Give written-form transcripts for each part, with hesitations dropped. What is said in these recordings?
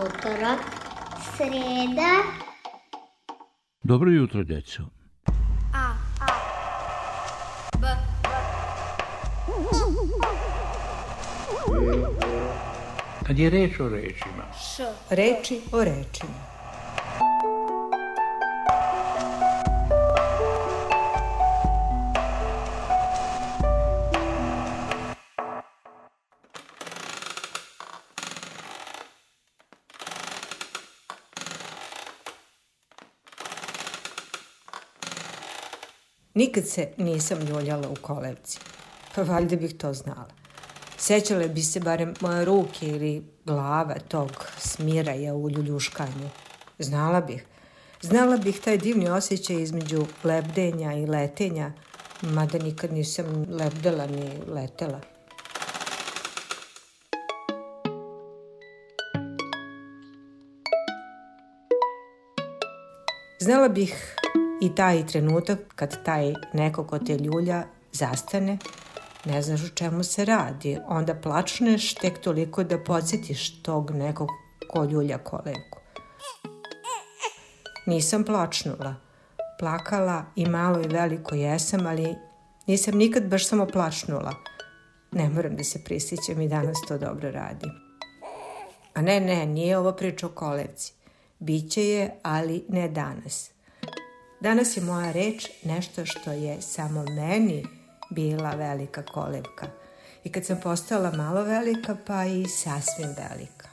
utorak, sreda. Dobro jutro, djeco. A, B. Kad je reč o rečima. Š. Reči o rečima. Nikad se nisam ljuljala u kolevci, pa valjda bih to znala. Sjećale bi se barem moje ruke ili glava tog smiraja u ljuljuškanju. Znala bih taj divni osjećaj između lebdenja i letenja, mada nikad nisam lebdela ni letela. Znala bih i taj trenutak kad taj neko ko te ljulja zastane, ne znaš o čemu se radi, onda plačneš tek toliko da podsjetiš tog nekog ko ljulja kolevku. Nisam plačnula. Plakala i malo i veliko jesam, ali nisam nikad baš samo plačnula. Ne moram da se prisjećam i danas to dobro radim. A ne, nije ovo priča o kolevci. Biće je, ali ne danas. Danas je moja reč nešto što je samo meni bila velika kolevka. I kad sam postala malo velika, pa i sasvim velika.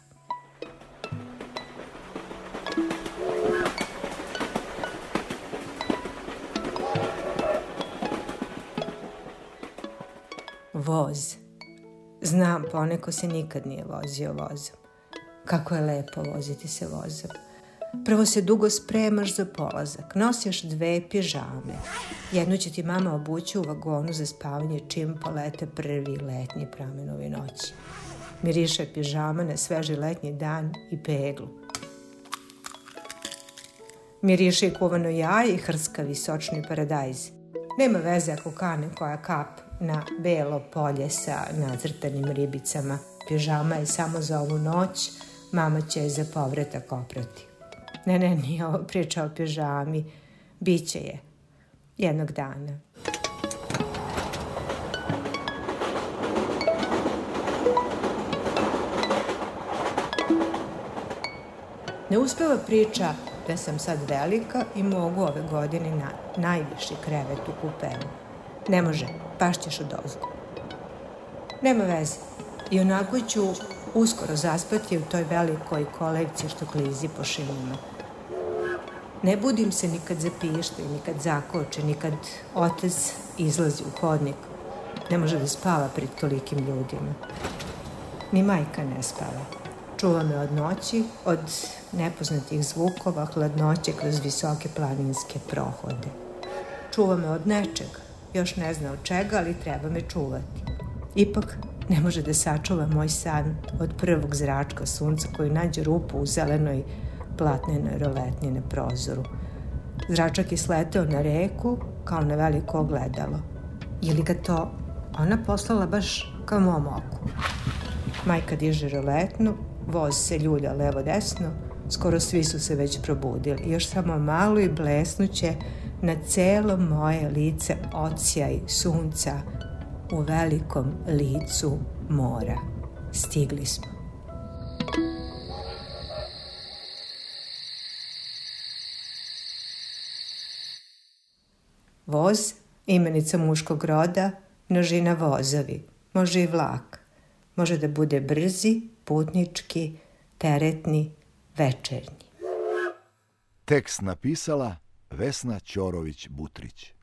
Voz. Znam, poneko se nikad nije vozio vozom. Kako je lepo voziti se vozom. Prvo se dugo spremaš za polazak, nosiš 2 pižame. Jednu će ti mama obući u vagonu za spavanje čim polete prvi letnji pramenovi noći. Miriše pižama na sveži letnji dan i peglu. Miriše i kuvano jaje i hrskavi sočni paradajz. Nema veze ako kane koja kap na belo polje sa nacrtanim ribicama. Pižama je samo za ovu noć, mama će je za povratak oprati. Ne, nije ovo priča o pižami. Biće je. Jednog dana. Ne uspeva priča da sam sad velika i mogu ove godine na najviši krevet u kupeu. Ne može, pašćeš odozgo. Nema veze. I onako ću uskoro zaspati u toj velikoj kolevci što klizi po šinima. Ne budim se nikad zapište, nikad zakoče, nikad otac izlazi u hodnik. Ne može da spava pred tolikim ljudima. Ni majka ne spava. Čuva me od noći, od nepoznatih zvukova, hladnoće kroz visoke planinske prohode. Čuva me od nečega, još ne zna od čega, ali treba me čuvati. Ipak ne može da sačuva moj san od prvog zračka sunca koji nađe rupu u zelenoj platnenoj roletnji na prozoru. Zračak je sleteo na reku kao na veliko ogledalo. Je li ga to ona poslala baš ka mom oku? Majka diže roletnu, voz se ljulja levo-desno, skoro svi su se već probudili. Još samo malo i blesnuće na celo moje lice odsjaj sunca u velikom licu mora. Stigli smo. Voz, imenica muškog roda, množina vozovi, može i vlak. Može da bude brzi, putnički, teretni, večernji. Tekst napisala Vesna Ćorović-Butrić.